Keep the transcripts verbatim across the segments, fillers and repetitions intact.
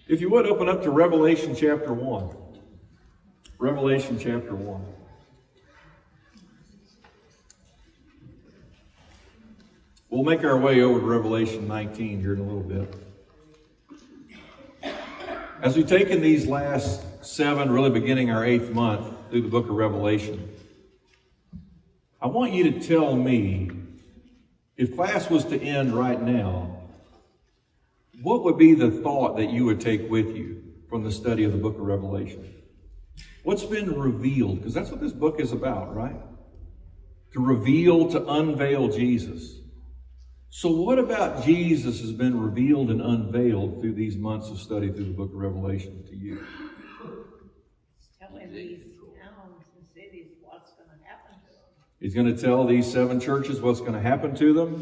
If you would, open up to Revelation chapter one. Revelation chapter one. We'll make our way over to Revelation nineteen here in a little bit. As we've taken these last seven, really beginning our eighth month through the book of Revelation, I want you to tell me, if class was to end right now, what would be the thought that you would take with you from the study of the book of Revelation? What's been revealed? Because that's what this book is about, right? To reveal, to unveil Jesus. So what about Jesus has been revealed and unveiled through these months of study through the book of Revelation to you? Telling these towns and cities what's going to happen to them. He's going to tell these seven churches what's going to happen to them.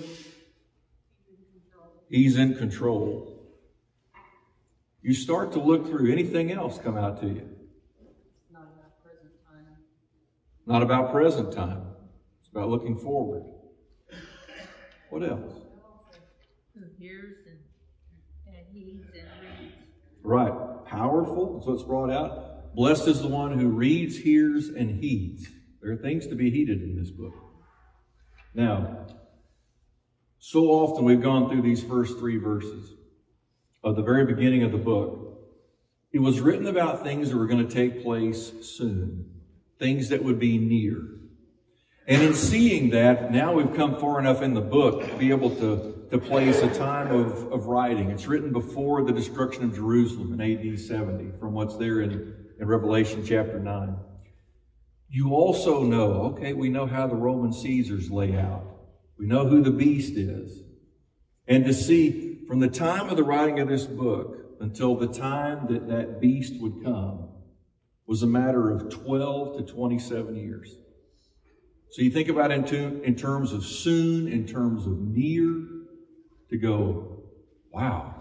He's in control. You start to look through, anything else come out to you? It's not about present time. Not about present time. It's about looking forward. What else? Who hears and, and heeds and reads. Right. Powerful. That's what's brought out. Blessed is the one who reads, hears, and heeds. There are things to be heeded in this book. Now, so often we've gone through these first three verses of the very beginning of the book. It was written about things that were going to take place soon. Things that would be near. And in seeing that, now we've come far enough in the book to be able to, to place a time of, of writing. It's written before the destruction of Jerusalem in A D seventy, from what's there in, in Revelation chapter nine. You also know, okay, we know how the Roman Caesars lay out. We know who the beast is. And to see from the time of the writing of this book until the time that that beast would come was a matter of twelve to twenty-seven years. So you think about it in, in terms of soon, in terms of near, to go, wow.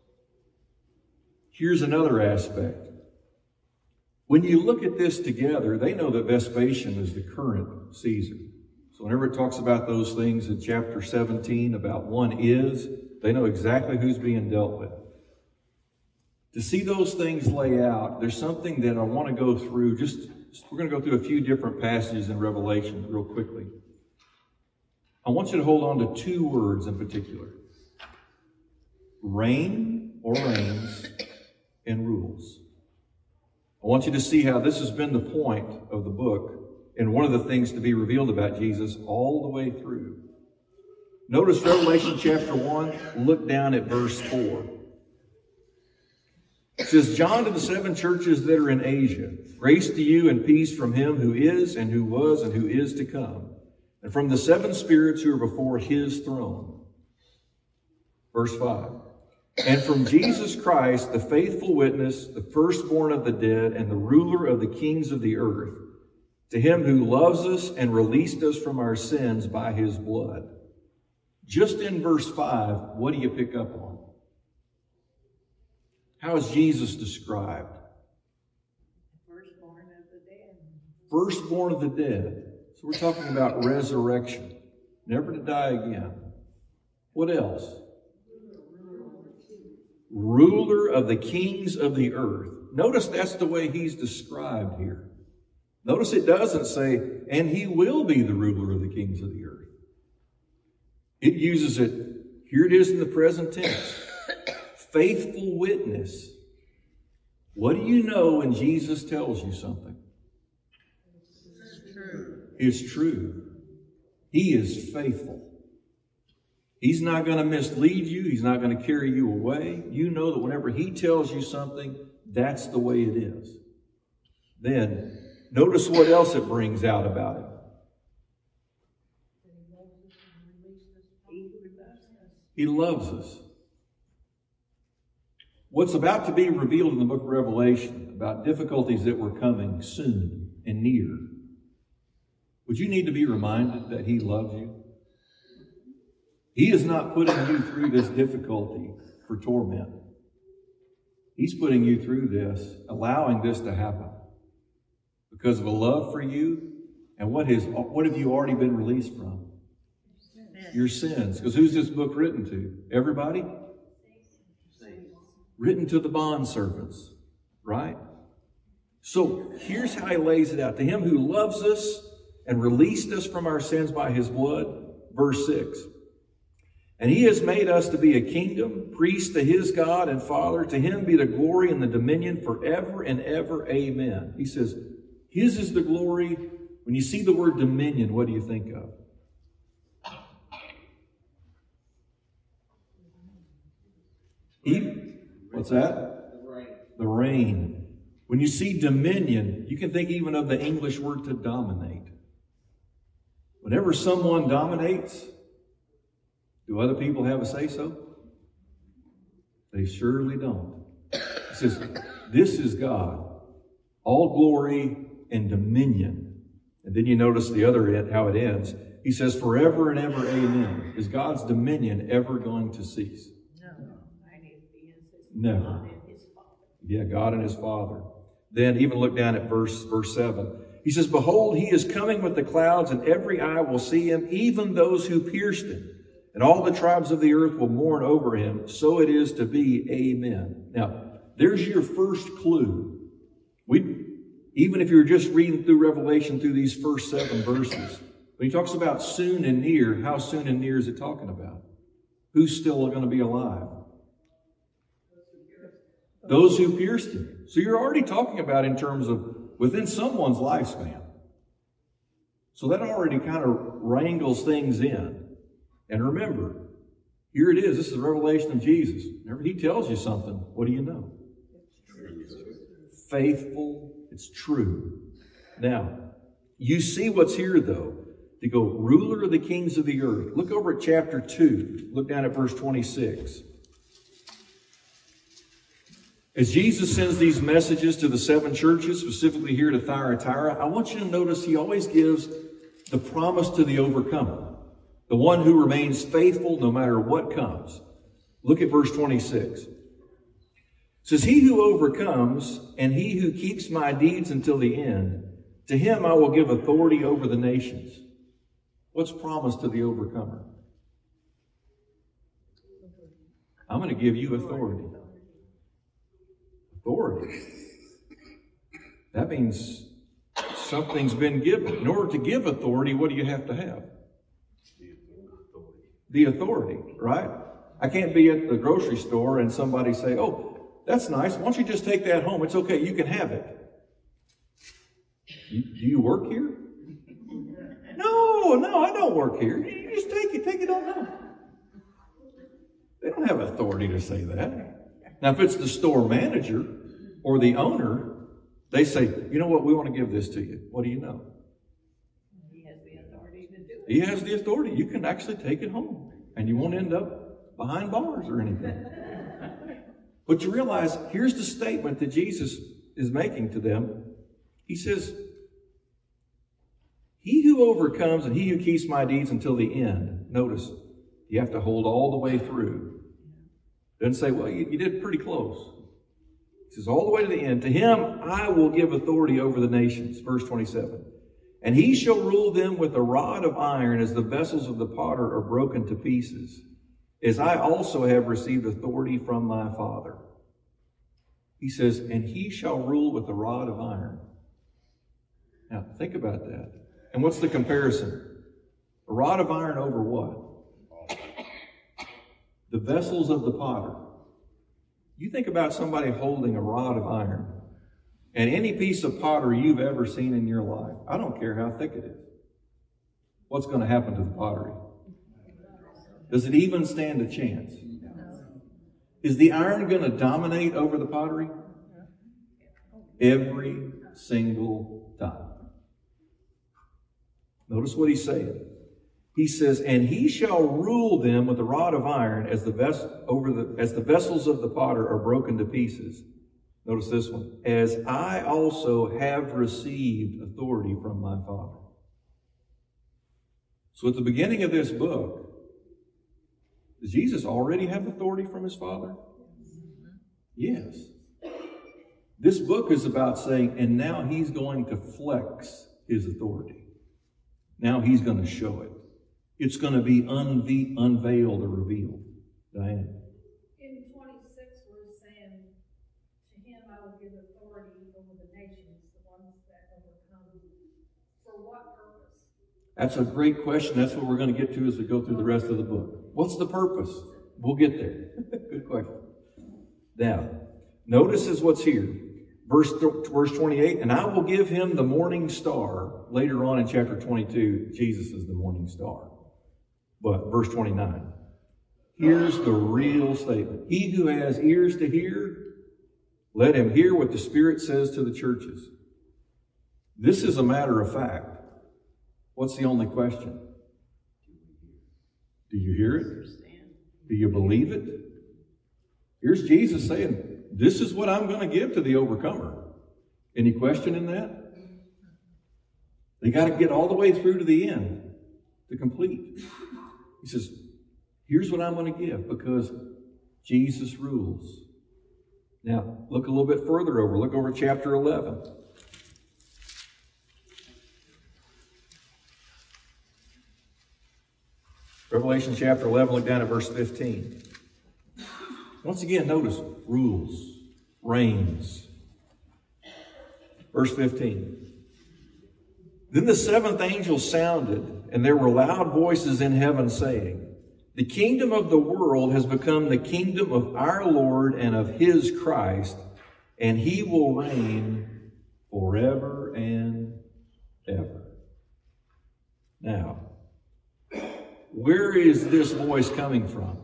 Here's another aspect. When you look at this together, they know that Vespasian is the current Caesar. So whenever it talks about those things in chapter seventeen about one is, they know exactly who's being dealt with. To see those things lay out, there's something that I want to go through. Just we're going to go through a few different passages in Revelation real quickly. I want you to hold on to two words in particular. Reign or reigns and rules. I want you to see how this has been the point of the book and one of the things to be revealed about Jesus all the way through. Notice Revelation chapter one, look down at verse four. It says, John to the seven churches that are in Asia, grace to you and peace from him who is and who was and who is to come, and from the seven spirits who are before his throne. Verse five. And from Jesus Christ, the faithful witness, the firstborn of the dead, and the ruler of the kings of the earth, to him who loves us and released us from our sins by his blood. Just in verse five, what do you pick up on? How is Jesus described? Firstborn of the dead. Firstborn of the dead. So we're talking about resurrection. Never to die again. What else? Ruler of the kings of the earth. Notice that's the way he's described here. Notice it doesn't say, and he will be the ruler of the kings of the earth. It uses it, here it is in the present tense. Faithful witness. What do you know when Jesus tells you something? It's true. It's true. He is faithful. He's not going to mislead you. He's not going to carry you away. You know that whenever he tells you something, that's the way it is. Then, notice what else it brings out about it. He loves us. What's about to be revealed in the book of Revelation about difficulties that were coming soon and near, would you need to be reminded that he loves you? He is not putting you through this difficulty for torment. He's putting you through this, allowing this to happen because of a love for you. And what, has, what have you already been released from? Your sins. Because who's this book written to? Everybody? written to the bondservants, right? So here's how he lays it out. To him who loves us and released us from our sins by his blood, verse six. And he has made us to be a kingdom, priest to his God and Father. To him be the glory and the dominion forever and ever. Amen. He says, his is the glory. When you see the word dominion, what do you think of? He, what's that? The reign. The reign. When you see dominion, you can think even of the English word to dominate. Whenever someone dominates, do other people have a say-so? They surely don't. It says, this is God. All glory and dominion. And then you notice the other end, how it ends. He says, forever and ever, amen. Is God's dominion ever going to cease? Never. Yeah, God and his Father. Then even look down at verse, verse seven. He says, behold, he is coming with the clouds, and every eye will see him, even those who pierced him. And all the tribes of the earth will mourn over him. So it is to be. Amen. Now, there's your first clue. We, even if you're just reading through Revelation through these first seven verses, when he talks about soon and near, how soon and near is it talking about? Who's still going to be alive? Those who pierced him. So you're already talking about in terms of within someone's lifespan. So that already kind of wrangles things in. And remember, here it is. This is the revelation of Jesus. Whenever he tells you something, what do you know? Faithful. It's true. Now, you see what's here, though. To go, ruler of the kings of the earth. Look over at chapter two. Look down at verse twenty-six. As Jesus sends these messages to the seven churches, specifically here to Thyatira, I want you to notice he always gives the promise to the overcomer, the one who remains faithful no matter what comes. Look at verse twenty-six. It says, he who overcomes and he who keeps my deeds until the end, to him I will give authority over the nations. What's promised to the overcomer? I'm going to give you authority. Authority. That means something's been given. In order to give authority, what do you have to have? The authority, right? I can't be at the grocery store and somebody say, oh, that's nice. Why don't you just take that home? It's okay. You can have it. You, do you work here? No, no, I don't work here. You just take it. Take it on home. They don't have authority to say that. Now, if it's the store manager or the owner, they say, you know what, we want to give this to you. What do you know? He has the authority to do it. He has the authority. You can actually take it home and you won't end up behind bars or anything. But you realize, here's the statement that Jesus is making to them. He says, he who overcomes and he who keeps my deeds until the end. Notice, you have to hold all the way through. Doesn't say, well, you, you did pretty close. He says, all the way to the end. To him I will give authority over the nations. Verse twenty-seven. And he shall rule them with a rod of iron, as the vessels of the potter are broken to pieces, as I also have received authority from my Father. He says, and he shall rule with a rod of iron. Now, think about that. And what's the comparison? A rod of iron over what? The vessels of the potter. You think about somebody holding a rod of iron, and any piece of pottery you've ever seen in your life, I don't care how thick it is. What's going to happen to the pottery? Does it even stand a chance? Is the iron going to dominate over the pottery? Every single time. Notice what he's saying. He says, and he shall rule them with a rod of iron as the ves- over the as the vessels of the potter are broken to pieces. Notice this one. As I also have received authority from my Father. So at the beginning of this book, does Jesus already have authority from his Father? Yes. This book is about saying, and now he's going to flex his authority. Now he's going to show it. It's going to be unve- unveiled or revealed. Diane? In twenty-six, twenty-six, where it's saying, to him I will give authority over the nations, the ones that overcome. For what purpose? That's a great question. That's what we're going to get to as we go through the rest of the book. What's the purpose? We'll get there. Good question. Now, notice is what's here. Verse, verse twenty-eight, and I will give him the morning star. Later on in chapter twenty-two, Jesus is the morning star. But verse twenty-nine, here's the real statement. He who has ears to hear, let him hear what the Spirit says to the churches. This is a matter of fact. What's the only question? Do you hear it? Do you believe it? Here's Jesus saying, this is what I'm going to give to the overcomer. Any question in that? They got to get all the way through to the end to complete. He says, here's what I'm going to give because Jesus rules. Now, look a little bit further over. Look over chapter eleven. Revelation chapter eleven, look down at verse fifteen. Once again, notice rules, reigns. Verse fifteen. Then the seventh angel sounded, and there were loud voices in heaven saying, the kingdom of the world has become the kingdom of our Lord and of his Christ, and he will reign forever and ever. Now, where is this voice coming from?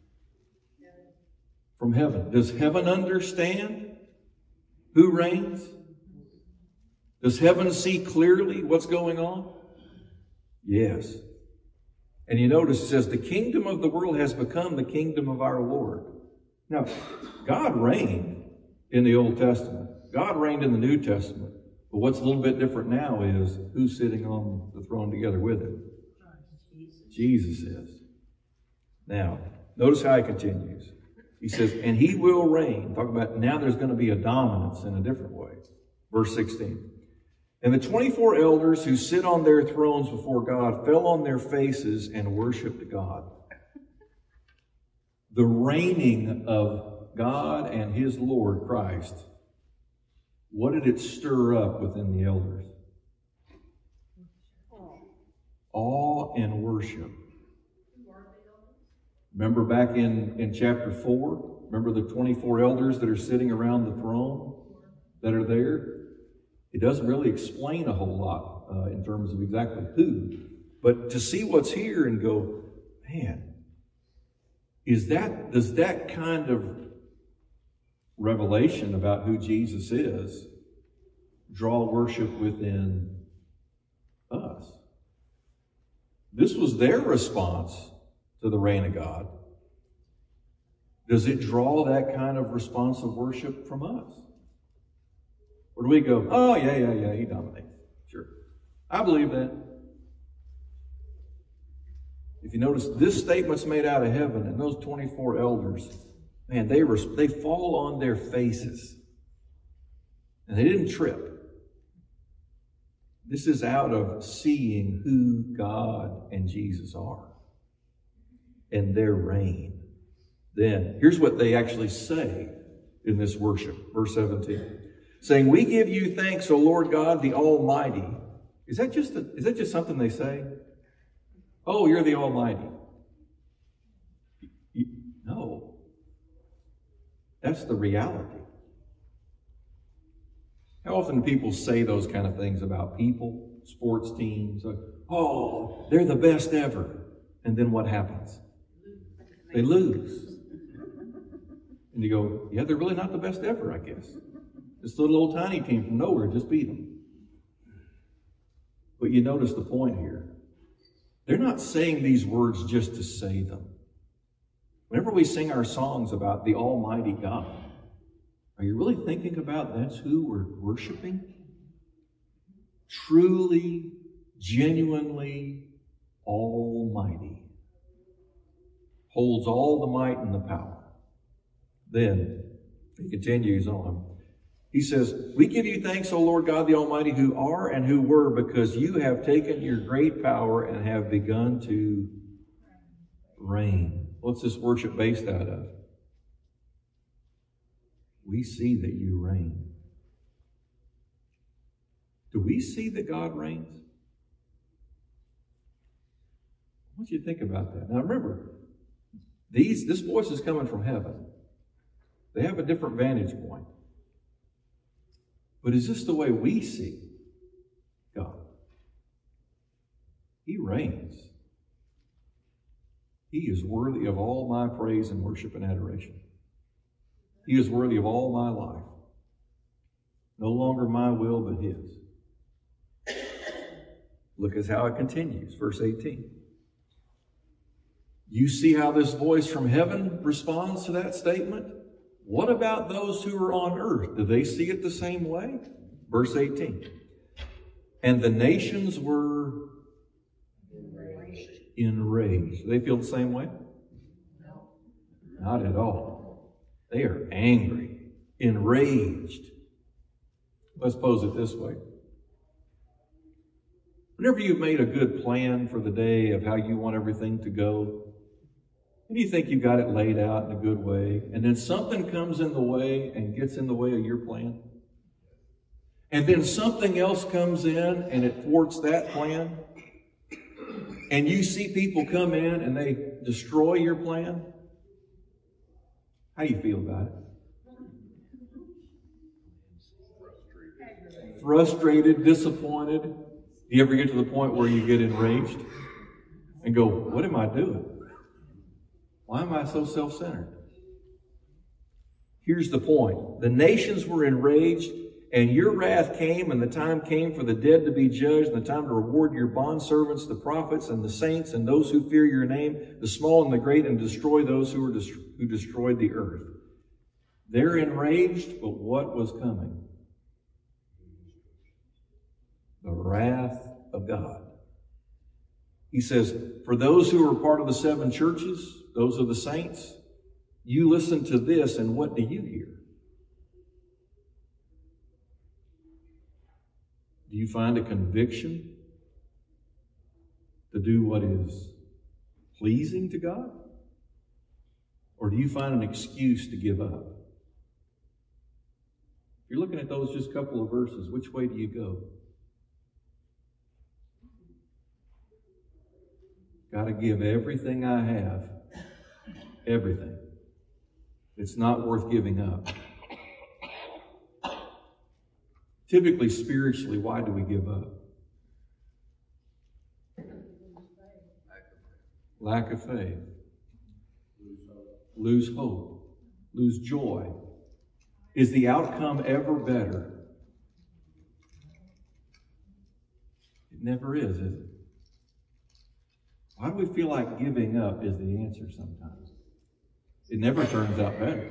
From heaven. Does heaven understand who reigns? Does heaven see clearly what's going on? Yes. And you notice it says, the kingdom of the world has become the kingdom of our Lord. Now, God reigned in the Old Testament. God reigned in the New Testament. But what's a little bit different now is who's sitting on the throne together with him. Jesus is. Now, notice how he continues. He says, and he will reign. Talk about now there's going to be a dominance in a different way. Verse sixteen. And the twenty-four elders who sit on their thrones before God fell on their faces and worshiped God. The reigning of God and his Lord Christ. What did it stir up within the elders? Awe and worship. Remember back in, in chapter four? Remember the twenty-four elders that are sitting around the throne that are there? It doesn't really explain a whole lot uh, in terms of exactly who. But to see what's here and go, man, is that, does that kind of revelation about who Jesus is draw worship within us? This was their response to the reign of God. Does it draw that kind of response of worship from us? Or do we go, oh, yeah, yeah, yeah, he dominates. Sure. I believe that. If you notice, this statement's made out of heaven, and those twenty-four elders, man, they were, they fall on their faces. And they didn't trip. This is out of seeing who God and Jesus are and their reign. Then, here's what they actually say in this worship. Verse seventeen. Saying, we give you thanks, O Lord God, the Almighty. Is that just a, is that just something they say? Oh, you're the Almighty. No. That's the reality. How often do people say those kind of things about people, sports teams? Oh, they're the best ever. And then what happens? They lose. And you go, yeah, they're really not the best ever, I guess. This little old tiny team from nowhere just beat them. But you notice the point here. They're not saying these words just to say them. Whenever we sing our songs about the Almighty God, are you really thinking about that's who we're worshiping? Truly, genuinely Almighty. Holds all the might and the power. Then, he continues on. He says, we give you thanks, O Lord God the Almighty, who are and who were, because you have taken your great power and have begun to reign. What's this worship based out of? we see that you reign. Do we see that God reigns? I want you to think about that. Now remember, these this voice is coming from heaven. They have a different vantage point. But is this the way we see God? He reigns. He is worthy of all my praise and worship and adoration. He is worthy of all my life. No longer my will, but His. Look at how it continues, verse eighteen. You see how this voice from heaven responds to that statement? What about those who are on earth? Do they see it the same way? Verse eighteen. And the nations were enraged. enraged. Do they feel the same way? No. Not at all. They are angry, enraged. Let's pose it this way. Whenever you've made a good plan for the day of how you want everything to go, and you think you got it laid out in a good way, and then something comes in the way and gets in the way of your plan, and then something else comes in and it thwarts that plan, and you see people come in and they destroy your plan, how do you feel about it? Frustrated, disappointed. Do you ever get to the point where you get enraged and go, what am I doing? Why am I so self-centered? Here's the point. The nations were enraged, and your wrath came, and the time came for the dead to be judged, and the time to reward your bondservants, the prophets, and the saints, and those who fear your name, the small and the great, and destroy those who, were dest- who destroyed the earth. They're enraged, but what was coming? The wrath of God. He says, for those who are part of the seven churches, those are the saints, you listen to this, and what do you hear? Do you find a conviction to do what is pleasing to God? Or do you find an excuse to give up? If you're looking at those just couple of verses, which way do you go? Got to give everything I have. Everything. It's not worth giving up. Typically, spiritually, why do we give up? Lack of faith. Lose hope. Lose joy. Is the outcome ever better? It never is, is it? Why do we feel like giving up is the answer sometimes? It never turns out better.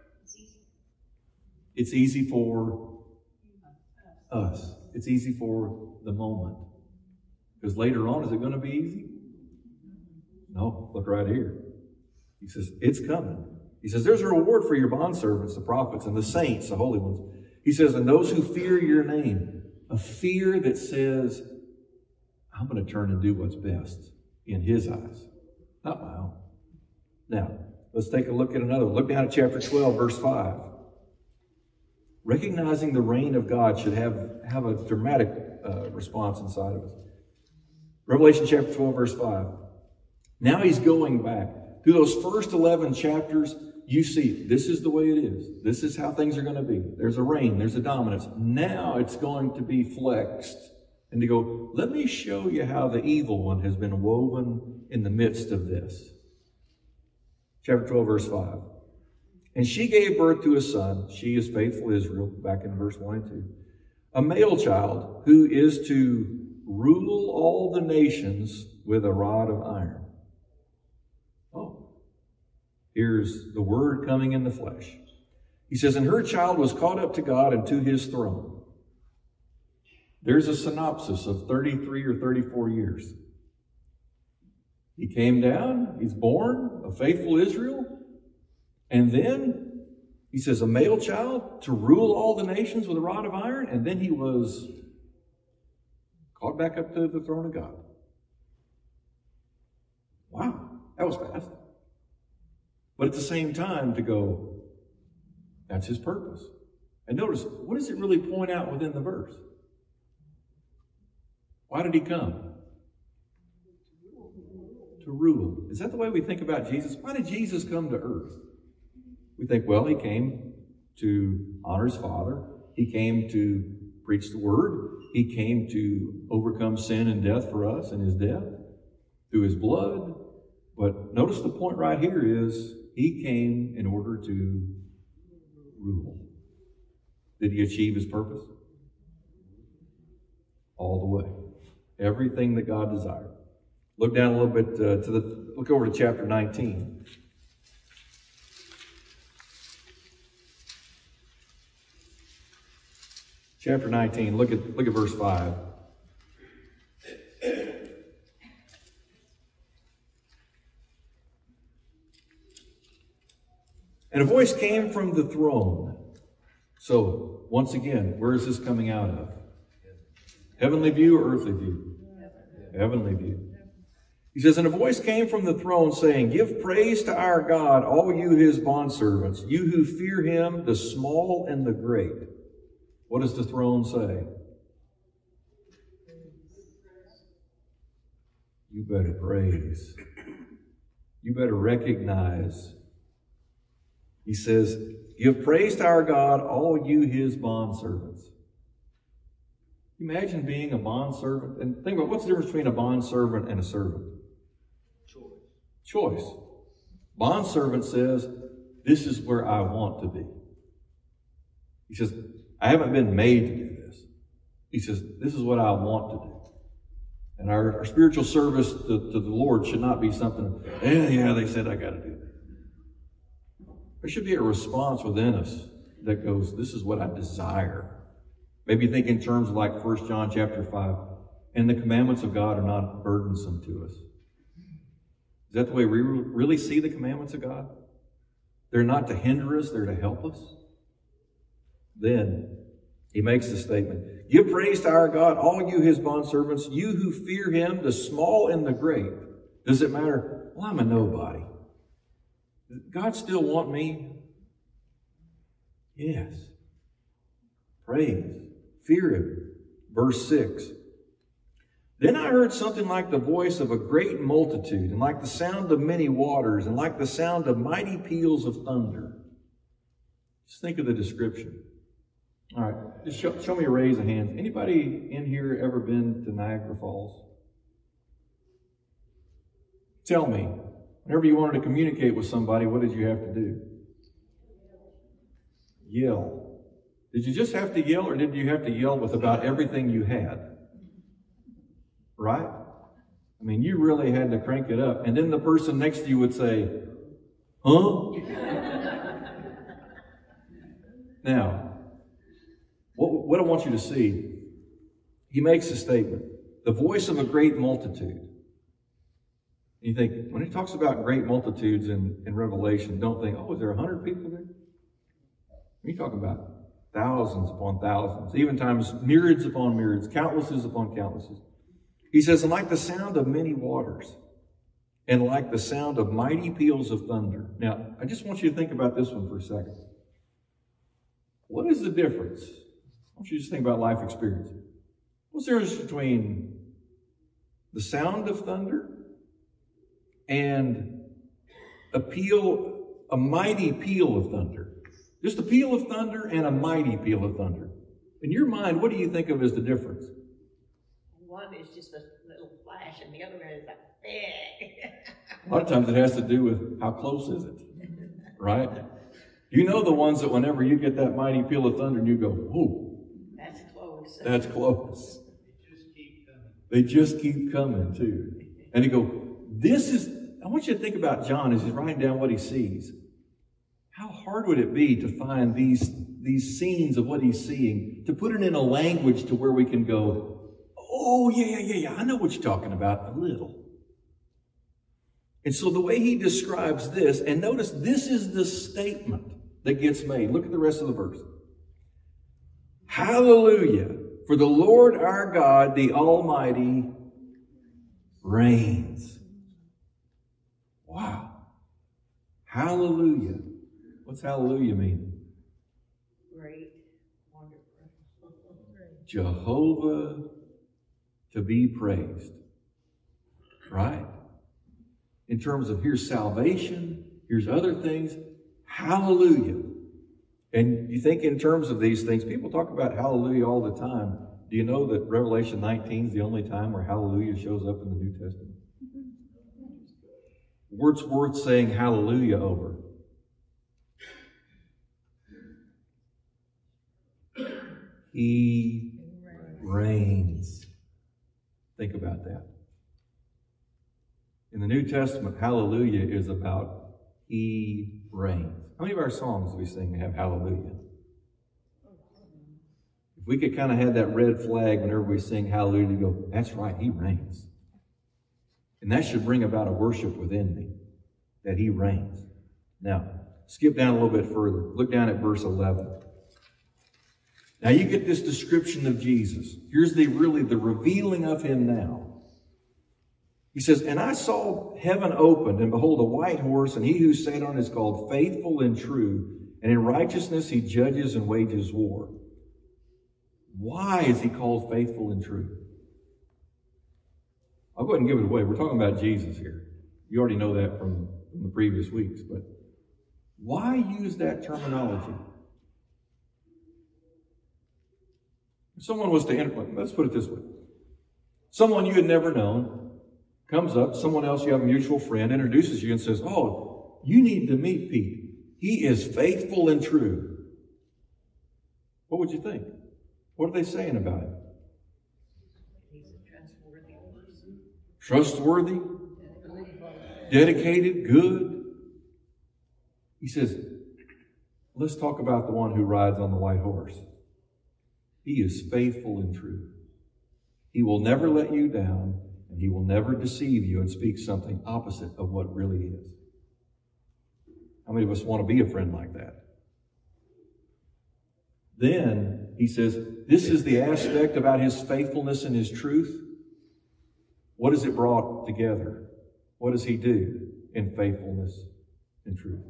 It's easy for us. It's easy for the moment. Because later on, is it going to be easy? No, look right here. He says, it's coming. He says, there's a reward for your bondservants, the prophets, and the saints, the holy ones. He says, and those who fear your name, a fear that says, I'm going to turn and do what's best in His eyes, not my own. Now, let's take a look at another. Look down at chapter twelve, verse five. Recognizing the reign of God should have, have a dramatic uh, response inside of us. Revelation chapter twelve, verse five. Now he's going back. Through those first eleven chapters, you see, this is the way it is. This is how things are going to be. There's a reign. There's a dominance. Now it's going to be flexed. And to go, let me show you how the evil one has been woven in the midst of this. Chapter twelve, verse five. And she gave birth to a son. She is faithful Israel, back in verse one and two. A male child who is to rule all the nations with a rod of iron. Oh, here's the word coming in the flesh. He says, and her child was caught up to God and to His throne. There's a synopsis of thirty-three or thirty-four years. He came down, he's born, a faithful Israel, and then he says a male child to rule all the nations with a rod of iron, and then he was caught back up to the throne of God. Wow, that was fast. But at the same time to go, That's his purpose. And notice, what does it really point out within the verse? Why did he come? To rule. Is that the way we think about Jesus? Why did Jesus come to earth? We think, well, he came to honor his Father. He came to preach the word. He came to overcome sin and death for us in his death through his blood. But notice the point right here is he came in order to rule. Did he achieve his purpose? All the way. Everything that God desired. Look down a little bit uh, to the, look over to chapter nineteen. Chapter nineteen, look at, look at verse five. And a voice came from the throne. So, once again, where is this coming out of? Heavenly view or earthly view? Heavenly view. He says, and a voice came from the throne saying, give praise to our God, all you his bondservants, you who fear him, the small and the great. What does the throne say? You better praise. You better recognize. He says, give praise to our God, all you his bondservants. Imagine being a bondservant. And think about what's the difference between a bondservant and a servant? Choice. Choice. Bondservant says, this is where I want to be. He says, I haven't been made to do this. He says, this is what I want to do. And our, our spiritual service to, to the Lord should not be something, yeah, yeah, they said I got to do that. There should be a response within us that goes, this is what I desire. Maybe think in terms like First John chapter five, and the commandments of God are not burdensome to us. Is that the way we really see the commandments of God? They're not to hinder us, they're to help us. Then he makes the statement, give praise to our God, all you his bondservants, you who fear him, the small and the great. Does it matter? Well, I'm a nobody. Does God still want me? Yes. Praise. Fear him. Verse six. Then I heard something like the voice of a great multitude, and like the sound of many waters, and like the sound of mighty peals of thunder. Just think of the description. All right, just show, show me a raise of hands. Anybody in here ever been to Niagara Falls? Tell me, whenever you wanted to communicate with somebody, what did you have to do? Yell. Did you just have to yell, or did you have to yell with about everything you had? Right? I mean, you really had to crank it up. And then the person next to you would say, huh? Now, what, what I want you to see, he makes a statement, the voice of a great multitude. You think, when he talks about great multitudes in, in Revelation, don't think, oh, is there a hundred people there? He's talking about thousands upon thousands, even times myriads upon myriads, countlesses upon countlesses. He says, and like the sound of many waters, and like the sound of mighty peals of thunder. Now, I just want you to think about this one for a second. What is the difference? I want you to just think about life experience. What's the difference between the sound of thunder and a peal, a mighty peal of thunder? Just a peal of thunder and a mighty peal of thunder. In your mind, what do you think of as the difference? One is just a little flash, and the other one is like, eh. A lot of times it has to do with how close is it, right? You know the ones that whenever you get that mighty peal of thunder and you go, whoa. That's close. That's close. They just keep coming. They just keep coming too. And you go, this is, I want you to think about John as he's writing down what he sees. How hard would it be to find these, these scenes of what he's seeing, to put it in a language to where we can go, oh, yeah, yeah, yeah, yeah, I know what you're talking about, a little. And so the way he describes this, and notice this is the statement that gets made. Look at the rest of the verse. Hallelujah, for the Lord our God, the Almighty, reigns. Wow. Hallelujah. What's hallelujah mean? Jehovah to be praised. Right? In terms of here's salvation, here's other things. Hallelujah. And you think in terms of these things, people talk about hallelujah all the time. Do you know that Revelation nineteen is the only time where hallelujah shows up in the New Testament? What's worth saying hallelujah over? He reigns. Think about that. In the New Testament, hallelujah is about He reigns. How many of our songs we sing have hallelujah? If we could kind of have that red flag whenever we sing hallelujah, to go, that's right, He reigns. And that should bring about a worship within me, that He reigns. Now, skip down a little bit further. Look down at verse eleven. Now you get this description of Jesus. Here's the really the revealing of Him now. He says, and I saw heaven opened, and behold, a white horse, and he who sat on it is called Faithful and True, and in righteousness he judges and wages war. Why is He called Faithful and True? I'll go ahead and give it away. We're talking about Jesus here. You already know that from, from the previous weeks, but why use that terminology? If someone was to enter, let's put it this way. Someone you had never known comes up, someone else you have a mutual friend, introduces you and says, oh, you need to meet Pete. He is faithful and true. What would you think? What are they saying about him? He's a trustworthy person. Trustworthy, dedicated, good. He says, let's talk about the one who rides on the white horse. He is faithful and true. He will never let you down, and He will never deceive you and speak something opposite of what really is. How many of us want to be a friend like that? Then he says, this is the aspect about His faithfulness and His truth. What is it brought together? What does He do in faithfulness and truth?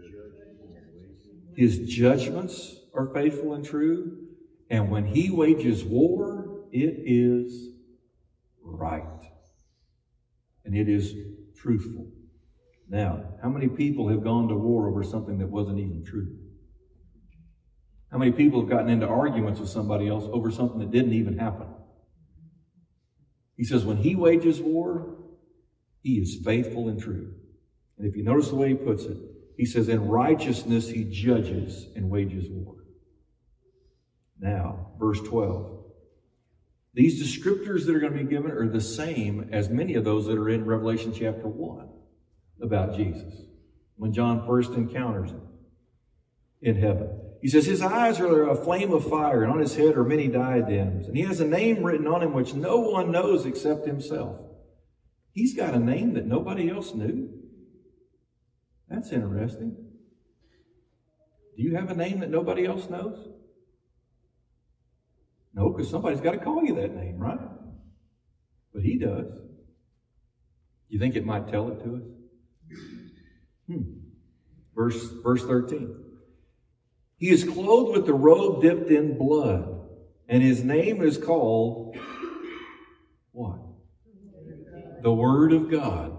His judgments are faithful and true. And when He wages war, it is right. And it is truthful. Now, how many people have gone to war over something that wasn't even true? How many people have gotten into arguments with somebody else over something that didn't even happen? He says when He wages war, He is faithful and true. And if you notice the way he puts it, he says in righteousness He judges and wages war. Now, verse twelve. These descriptors that are going to be given are the same as many of those that are in Revelation chapter one about Jesus, when John first encounters Him in heaven. He says, His eyes are a flame of fire, and on His head are many diadems. And He has a name written on Him which no one knows except Himself. He's got a name that nobody else knew. That's interesting. Do you have a name that nobody else knows? No, because somebody's got to call you that name, right? But He does. You think it might tell it to us? Hmm. Verse, verse thirteen. He is clothed with the robe dipped in blood, and His name is called what? The Word of God.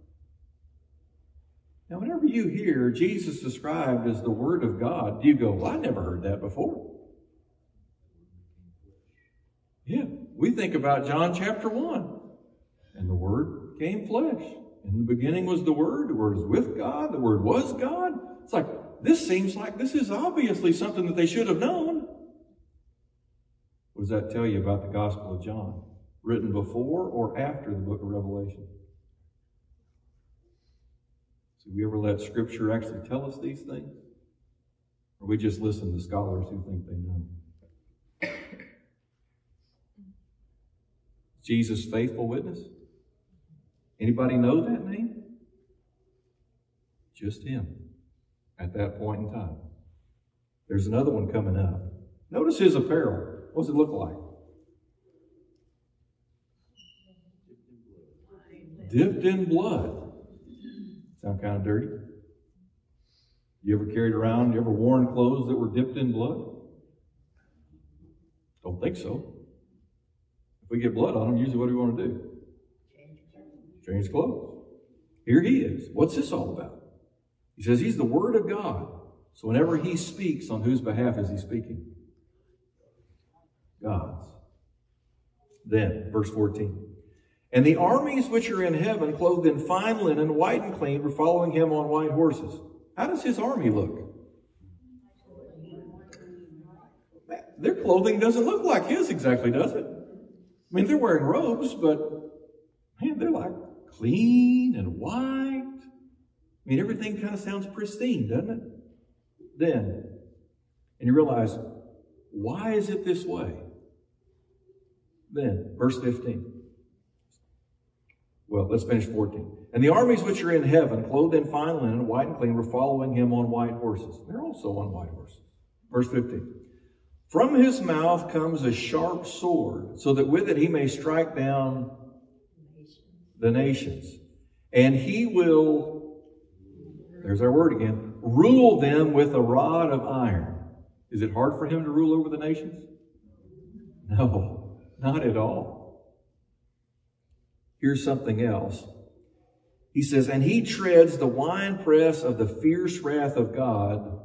Now, whenever you hear Jesus described as the Word of God, do you go, well, I never heard that before? Yeah, we think about John chapter one. And the Word became flesh. In the beginning was the Word. The Word was with God. The Word was God. It's like, this seems like this is obviously something that they should have known. What does that tell you about the Gospel of John? Written before or after the book of Revelation? So we ever let Scripture actually tell us these things? Or we just listen to scholars who think they know? Jesus' faithful witness? Anybody know that name? Just Him at that point in time. There's another one coming up. Notice His apparel. What does it look like? Dipped in blood. Sound kind of dirty? You ever carried around, you ever worn clothes that were dipped in blood? Don't think so. we get blood on him, usually what do we want to do? Change clothes. Here he is. What's this all about? He says he's the Word of God. So whenever he speaks, on whose behalf is he speaking? God's. Then, verse fourteen. And the armies which are in heaven, clothed in fine linen, white and clean, were following him on white horses. How does his army look? Their clothing doesn't look like his exactly, does it? I mean, they're wearing robes, but man, they're like clean and white. I mean, everything kind of sounds pristine, doesn't it? Then, and you realize, why is it this way? Then, verse fifteen. Well, let's finish fourteen. And the armies which are in heaven, clothed in fine linen, white and clean, were following him on white horses. They're also on white horses. Verse fifteen. From his mouth comes a sharp sword, so that with it he may strike down the nations. And he will, there's our word again, rule them with a rod of iron. Is it hard for him to rule over the nations? No, not at all. Here's something else. He says, and he treads the winepress of the fierce wrath of God,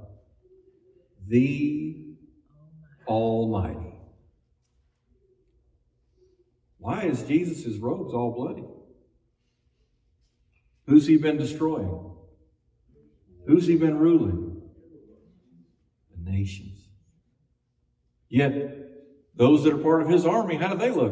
the Almighty. Why is Jesus' robes all bloody? Who's he been destroying? Who's he been ruling? The nations. Yet, those that are part of his army, how do they look?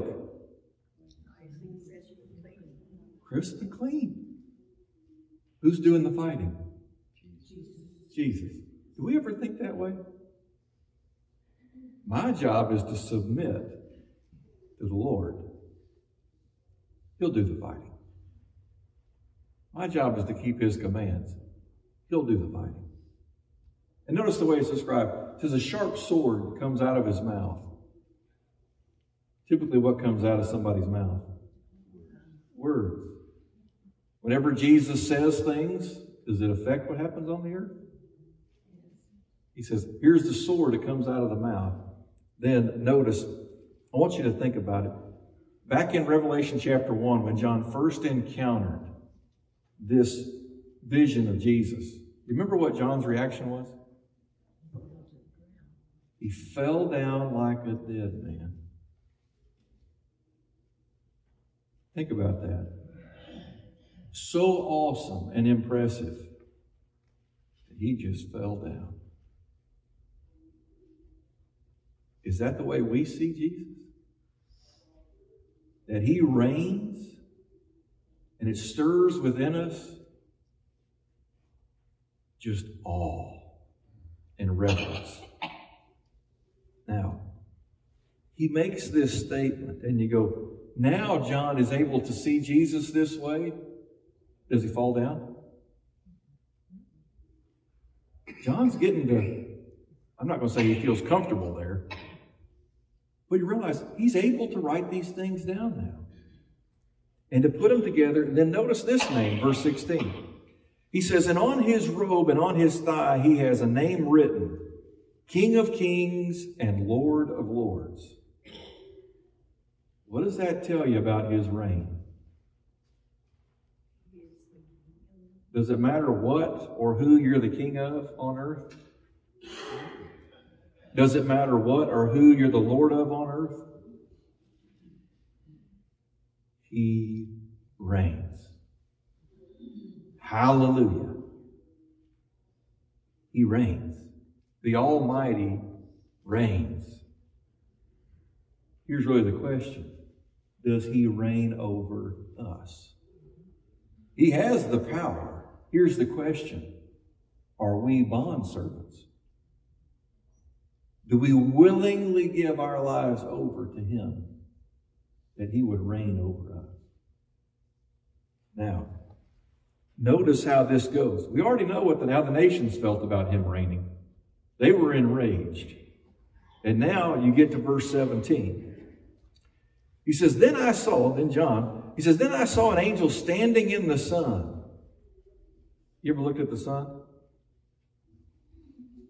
Crisp and clean. Who's doing the fighting? Jesus. Do we ever think that way? My job is to submit to the Lord. He'll do the fighting. My job is to keep his commands. He'll do the fighting. And notice the way it's described. It says a sharp sword comes out of his mouth. Typically what comes out of somebody's mouth? Words. Whenever Jesus says things, does it affect what happens on the earth? He says, here's the sword that comes out of the mouth. Then notice, I want you to think about it. Back in Revelation chapter one, when John first encountered this vision of Jesus, remember what John's reaction was? He fell down like a dead man. Think about that. So awesome and impressive that he just fell down. Is that the way we see Jesus? That he reigns and it stirs within us just awe and reverence. Now, he makes this statement and you go, now John is able to see Jesus this way. Does he fall down? John's getting to, I'm not going to say he feels comfortable there, but you realize he's able to write these things down now and to put them together. And then notice this name, verse sixteen. He says, and on his robe and on his thigh he has a name written, King of Kings and Lord of Lords. What does that tell you about his reign? Does it matter what or who you're the king of on earth? Does it matter what or who you're the Lord of on earth? He reigns. Hallelujah. He reigns. The Almighty reigns. Here's really the question. Does he reign over us? He has the power. Here's the question. Are we bondservants? Do we willingly give our lives over to him that he would reign over us? Now, notice how this goes. We already know what the, how the nations felt about him reigning. They were enraged. And now you get to verse seventeen. He says, then I saw, then John, he says, then I saw an angel standing in the sun. You ever looked at the sun?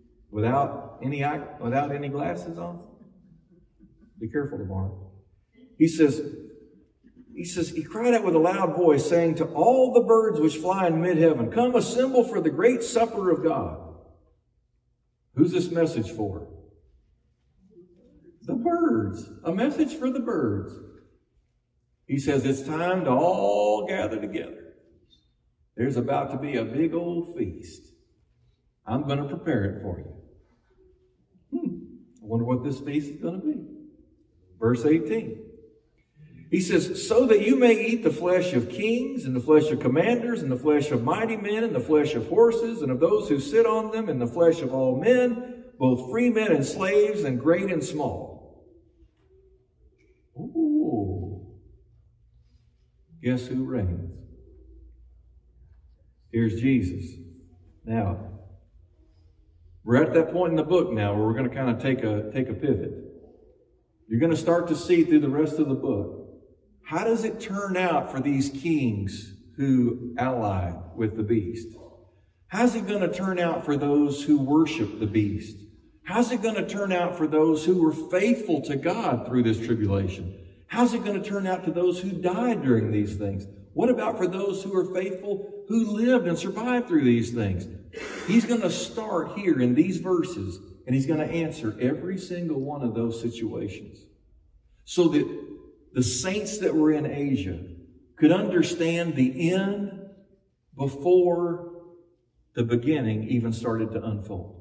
Without any eye, without any glasses on? Be careful tomorrow. He says, he says, he cried out with a loud voice, saying to all the birds which fly in mid-heaven, come assemble for the great supper of God. Who's this message for? The birds. A message for the birds. He says, it's time to all gather together. There's about to be a big old feast. I'm going to prepare it for you. Hmm. I wonder what this feast is going to be. Verse eighteen. He says, so that you may eat the flesh of kings and the flesh of commanders and the flesh of mighty men and the flesh of horses and of those who sit on them and the flesh of all men, both free men and slaves and great and small. Ooh. Guess who reigns? Here's Jesus. Now, we're at that point in the book now where we're going to kind of take a, take a pivot. You're going to start to see through the rest of the book, how does it turn out for these kings who ally with the beast? How's it going to turn out for those who worship the beast? How's it going to turn out for those who were faithful to God through this tribulation? How's it going to turn out to those who died during these things? What about for those who are faithful, who lived and survived through these things? He's going to start here in these verses, and he's going to answer every single one of those situations, so that the saints that were in Asia could understand the end before the beginning even started to unfold.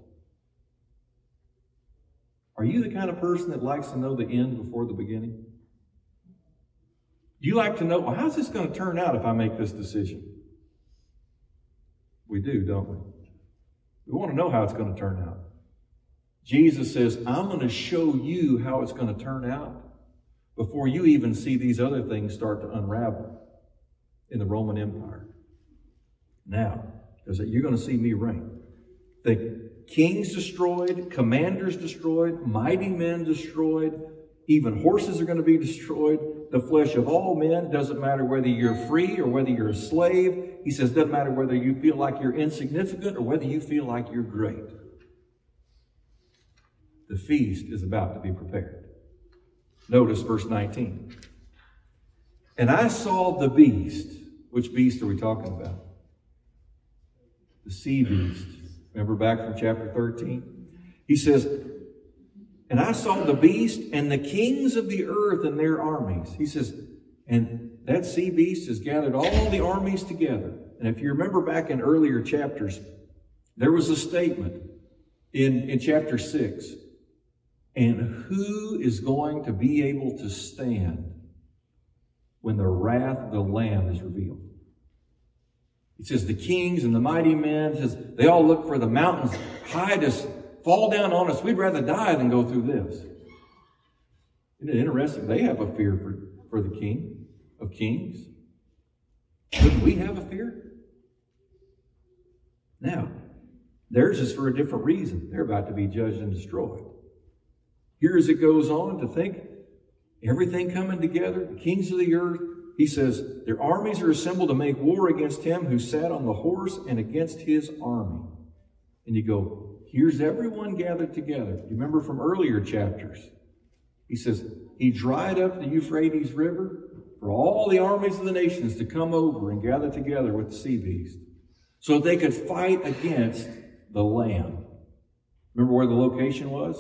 Are you the kind of person that likes to know the end before the beginning? Do you like to know, well, how's this going to turn out if I make this decision? We do, don't we? We want to know how it's going to turn out. Jesus says, I'm going to show you how it's going to turn out before you even see these other things start to unravel in the Roman Empire. Now, because you're going to see me reign. The kings destroyed, commanders destroyed, mighty men destroyed, even horses are going to be destroyed. The flesh of all men, doesn't matter whether you're free or whether you're a slave. He says, doesn't matter whether you feel like you're insignificant or whether you feel like you're great. The feast is about to be prepared. Notice verse nineteen. And I saw the beast. Which beast are we talking about? The sea beast. Remember back from chapter thirteen? He says, and I saw the beast and the kings of the earth and their armies. He says, and that sea beast has gathered all the armies together. And if you remember back in earlier chapters, there was a statement in, in chapter six. And who is going to be able to stand when the wrath of the Lamb is revealed? It says the kings and the mighty men, it says they all look for the mountains high to fall down on us. We'd rather die than go through this. Isn't it interesting? They have a fear for, for the King of Kings. Shouldn't we have a fear? Now, theirs is for a different reason. They're about to be judged and destroyed. Here as it goes on to think, everything coming together, the kings of the earth, he says, their armies are assembled to make war against him who sat on the horse and against his army. And you go, here's everyone gathered together. You remember from earlier chapters. He says, he dried up the Euphrates River for all the armies of the nations to come over and gather together with the sea beast so that they could fight against the Lamb. Remember where the location was?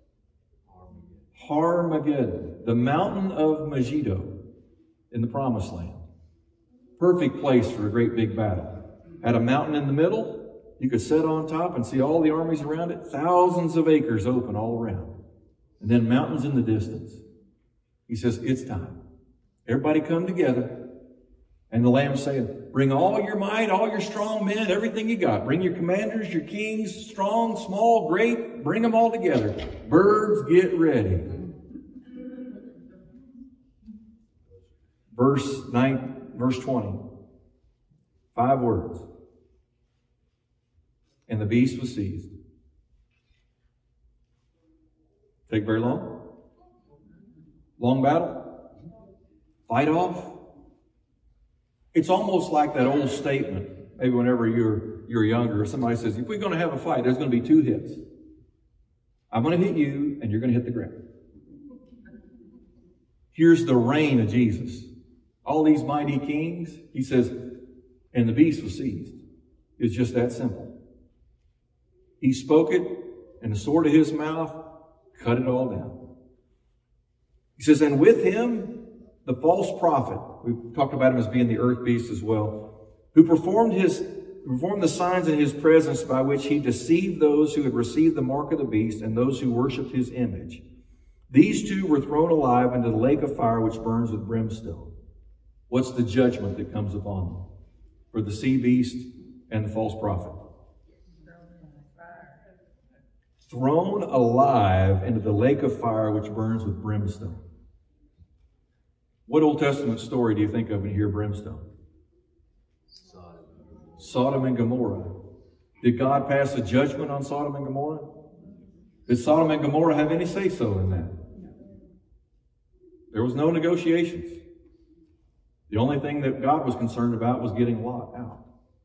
Armageddon, the mountain of Megiddo in the Promised Land. Perfect place for a great big battle. Had a mountain in the middle. You could sit on top and see all the armies around it. Thousands of acres open all around. And then mountains in the distance. He says, it's time. Everybody come together. And the Lamb saying, bring all your might, all your strong men, everything you got. Bring your commanders, your kings, strong, small, great. Bring them all together. Birds, get ready. Verse nine, verse twenty. Five words. And the beast was seized. Take very long? Long battle? Fight off? It's almost like that old statement, maybe whenever you're, you're younger, somebody says, if we're going to have a fight, there's going to be two hits. I'm going to hit you, and you're going to hit the ground. Here's the reign of Jesus. All these mighty kings, he says, and the beast was seized. It's just that simple. He spoke it, and the sword of his mouth cut it all down. He says, and with him, the false prophet, we've talked about him as being the earth beast as well, who performed his performed the signs in his presence by which he deceived those who had received the mark of the beast and those who worshipped his image. These two were thrown alive into the lake of fire which burns with brimstone. What's the judgment that comes upon them for the sea beast and the false prophet? Thrown alive into the lake of fire which burns with brimstone. What Old Testament story do you think of when you hear brimstone? Sodom. Sodom and Gomorrah. Did God pass a judgment on Sodom and Gomorrah? Did Sodom and Gomorrah have any say-so in that? There was no negotiations. The only thing that God was concerned about was getting Lot out.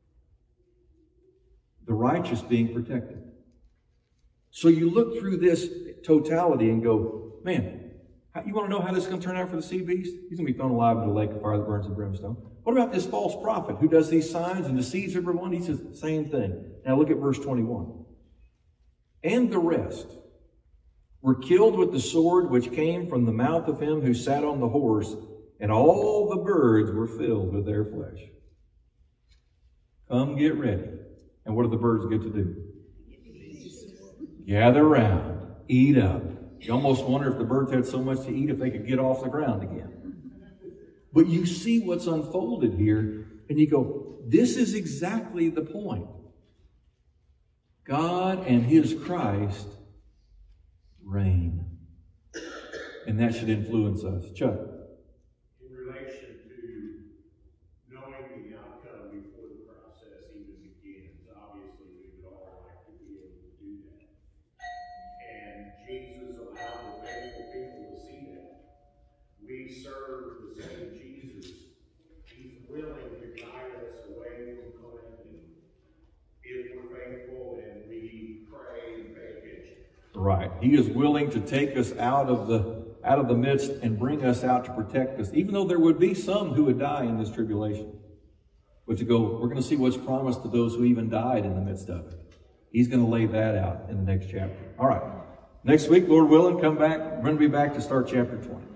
The righteous being protected. So you look through this totality and go, man, you want to know how this is going to turn out for the sea beast? He's going to be thrown alive in the lake of fire that burns with brimstone. What about this false prophet who does these signs and deceives everyone? He says the same thing. Now look at verse twenty-one. And the rest were killed with the sword which came from the mouth of him who sat on the horse, and all the birds were filled with their flesh. Come get ready. And what do the birds get to do? Gather round, eat up. You almost wonder if the birds had so much to eat if they could get off the ground again. But you see what's unfolded here, and you go, this is exactly the point. God and his Christ reign. And that should influence us. Chuck. In relation to knowing the outcome before the process even begins, obviously we would all like to be able to do that. And Jesus allowed the faithful people to see that. We serve the same Jesus. He's willing to guide us away from calamity if we're faithful and we pray and pay attention. Right. He is willing to take us out of the out of the midst and bring us out to protect us, even though there would be some who would die in this tribulation. But to go, we're going to see what's promised to those who even died in the midst of it. He's going to lay that out in the next chapter. All right. Next week, Lord willing, come back. We're going to be back to start chapter twenty.